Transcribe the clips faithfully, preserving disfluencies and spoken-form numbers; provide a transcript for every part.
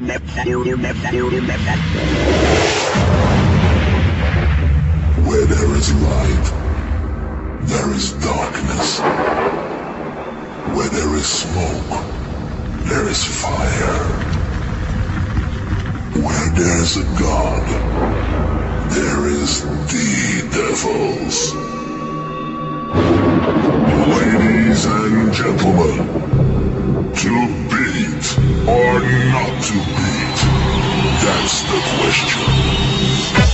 Where there is light, there is darkness. Where there is smoke, there is fire. Where there is a god, there is the devils. Ladies and gentlemen, to beat or not to beat, that's the question.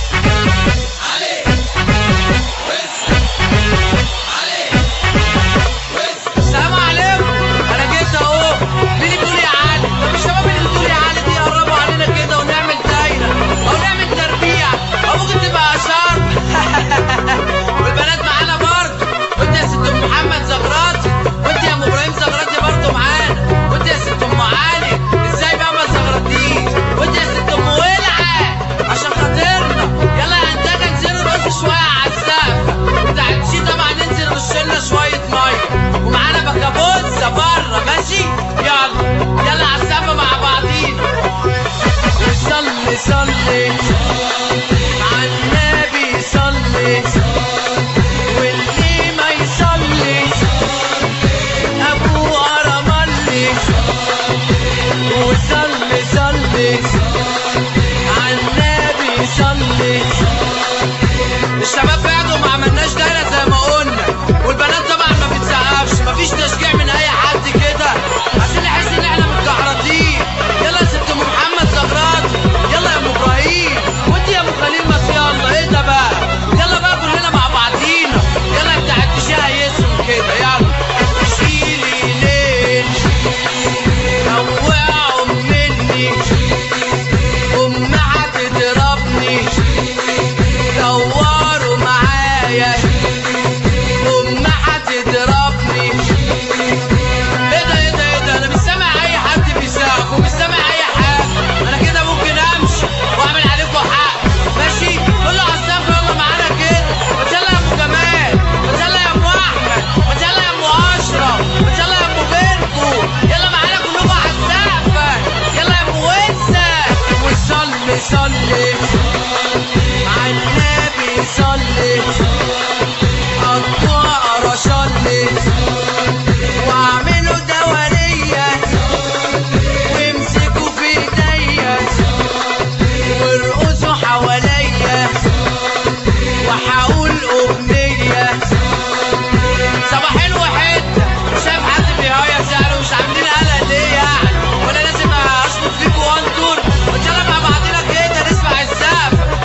والبنات معانا برضه، وانت يا ست ام محمد زغراتي، وانت يا ام ابراهيم زغراتي برضه معانا، وانت يا ست ام علي ازاي بقى ما زغرتيش، وانت يا ست ام ولعه عشان خاطرنا. يلا يا انتاج انزلوا رقصوا شويه على السقف، وتعالي طبعا ننزل نرش لنا شويه ميه، ومعانا بكابوزه بره ماشي. يلا يلا على السقف مع بعضينا. وصلي صلي على النبي صلي، واللي ما يصلي ابوه رملي. وصلي صلي على النبي صلي. الشباب بعدوا ما عملناش دايره زي ما قلنا، والبنات طبعا ما بتسقفش، مفيش تشجيع من اي حد كده عشان نحس ان احنا متكحرطين. يلا يا ست ام محمد زغراتي، يلا يا ام ابراهيم، وانت يا ام خليل ما يلا ايه ده بقى. يلا بقى كلنا مع بعضينا، يلا بتاع التشيها يسرم كده. يلا شيلي ليل روقوا مني، امها هتضربني، دوروا معايا امها هتضربني. ايه ده ايه ده ايه ده، انا مش سامع اي حد بيسقف ومش سامع اي حاجه. انا كده ممكن امشي واعمل عليكم حق ماشي. كله على السقف يلا معانا كده. ما يلا يا ابو جمال، ما يلا يا ابو احمد، ما يلا يا ابو اشرف، ما يلا يا ابو بنتو، يلا معانا كلكم على السقف. يلا يا ابو وسه. وصلي صلي على النبي صلي، اطوار صلي واعملوا دوريه وامسكوا في ايديا وارقصوا حواليا وهقول اغنيه. صباح الوحده، مش شايف حد بيهيص يعني، مش عاملين قلق ليه يعني؟ ولا لازم اشطب فيكوا وانطر؟ ما يلا مع بعضينا كده نسمع السقف.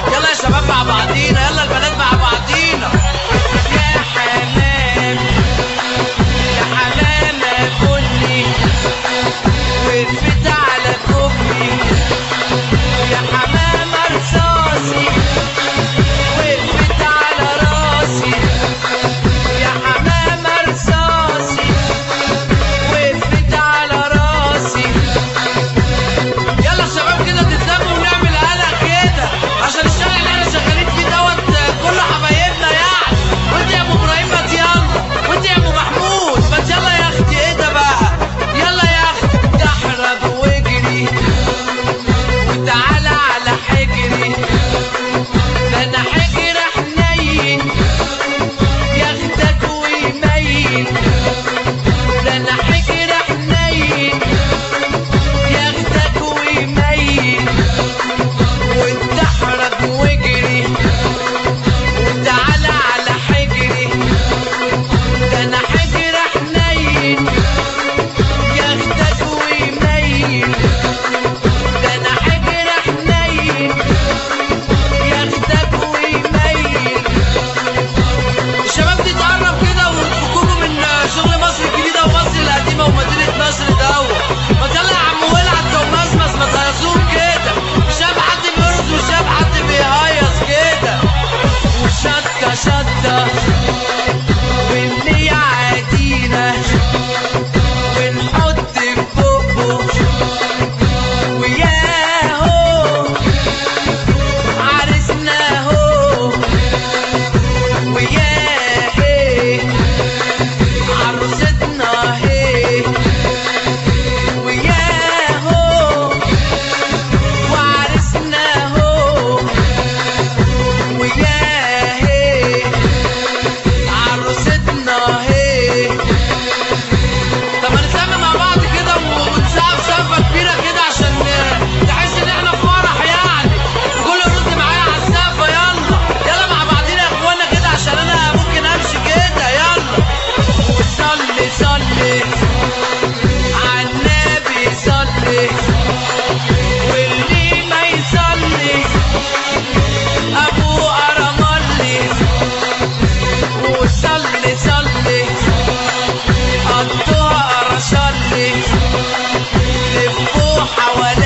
حواليك